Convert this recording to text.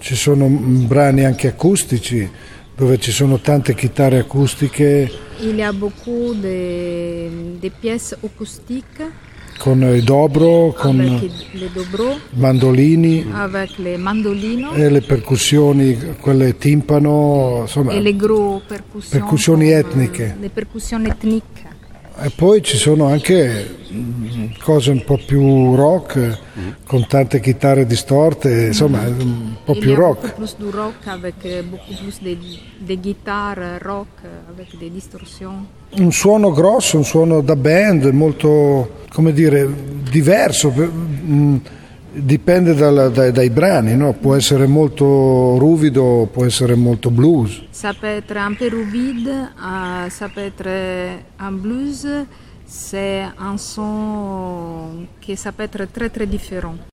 ci sono brani anche acustici, dove ci sono tante chitarre acustiche. Il y a beaucoup de pièces acoustiques. Con il dobro, con le dobro, mandolini, avec les mandolino, e le percussioni, quelle timpano, insomma, e le gros percussioni etniche. Le percussioni etniche. E poi ci sono anche cose un po' più rock, con tante chitarre distorte, insomma, un po' più rock. Beaucoup plus du rock avec beaucoup plus de guitare rock avec des distorsions. Un suono grosso, un suono da band, molto, come dire, diverso, dipende dai brani, no? Può essere molto ruvido, può essere molto blues. Ça peut être un peu ruvide, ça peut être un blues, c'est un son que ça peut être très très différent.